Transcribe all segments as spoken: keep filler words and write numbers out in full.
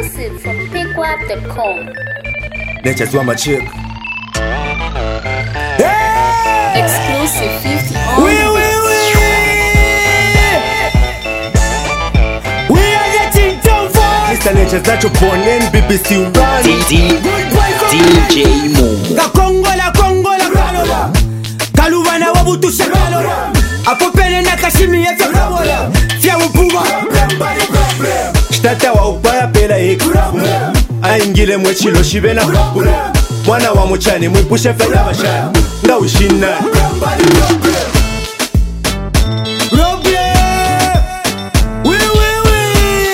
Exclusive from pickwap dot com. Nature's one my chick. Hey! Exclusive fifty on We, we, we, we are getting down for Mister Nature's not your born in B B C Run. D D D J Mo. Ka Congo la Congo la Kaloba Kalubana wabutu shakaloba Apopele na kashimi ya fyakola Fya upuma Shtata wa upaya pela hiki Aingile mwechilo shibena kupura Mwana wa muchani mwipushe fela bashaya Nga ushina Roble We we we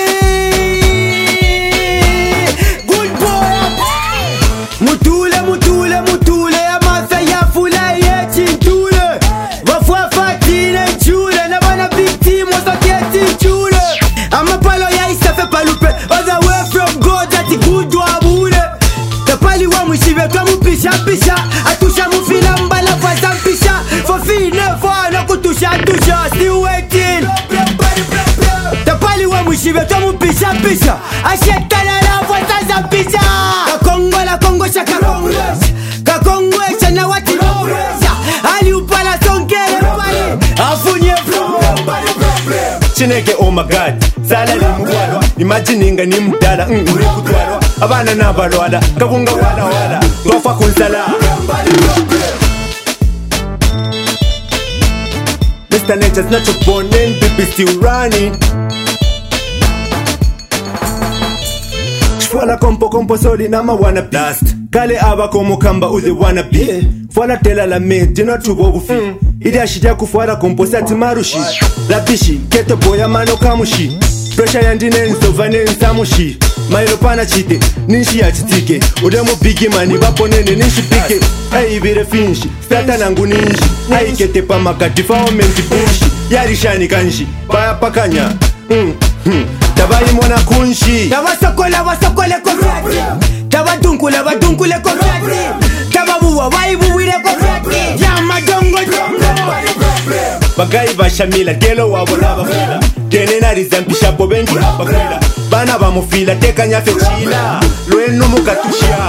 Good boy Mutule mutule mutule Amasa ya fula ye chintule Wafwa fatine chule Na wana big team wasotie chintule Amapalo ya isafe palupe All the way from God ati good wabule Tapali wa mwishive kwa mupisha pisha Atusha mufila mbala faza mpisha Fofine fwana kutusha tusha Still waiting Tapali wa mwishive kwa mupisha pisha Ashetana la faza mpisha Kakongo la Kongo shaka Kakongo echa na wati Ali upala songere pali Afunye Chineke oh my god Zala ni mkwalwa Imagininga ni mdala Uri kutwalwa Abana na balwala Kabunga wala wala Tofa kunsala Mister Nature's not your born in B B still running Shwala kompo kompo soli na ma wanna be Dust Kale aba komo kamba uze wanna be yeah. Fwala tela la me Dina tubo bufi mm. Idi ashita kufwala kompo sati marushi Lapishi Keto boya mano kamushi Pressure yandine nsovane nsamushi Mailo pana chite Ninshi ya chitike Udemu bigi mani bapo nene ninshi pike Hai ibire finshi Stata nangu ninshi Hai kete pa makati fao menti punshi Yari shani kanshi Paya pakanya mm. Hmm. Tabayi mwana kunshi Tabasokola basokole kofyati Tabadunkula badunkule kofyati Tababuwa waibuwire kofyati Yama dongo dongo Bagayi bashamila Gelo wabo nabafila Tenena rizampisha bobengi nabafila Bana bamufila Teka nyafe chila Lwenu mukatusha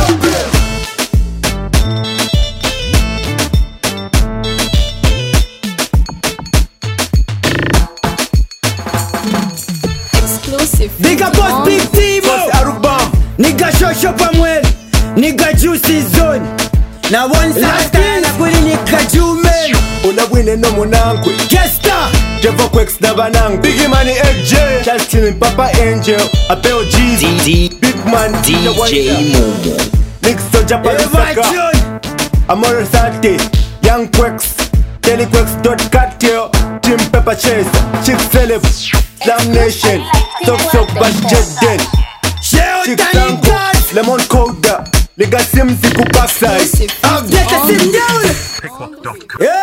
Exclusive Nigga boss big team Boss Arubam Nigga shosho pamwele Nigga juicy zone Na one side na kuli nigga jume Unabwine no munankwe Kesta Jevo Kwex na banang Biggie Money F J Justin Papa Angel Apeo G's D D Big Man D J Mo. Nick Soja Palisaka Amore Sate Young Kwex Kelly Kwex dot cartel Team Pepper Chase Chick Celeb Slam Nation Sok Sok Bash Jedden Sheo Chick Tani Tango God Lemon Coda Lega Simzi ku backside Exclusive I'll get the sim down Yeah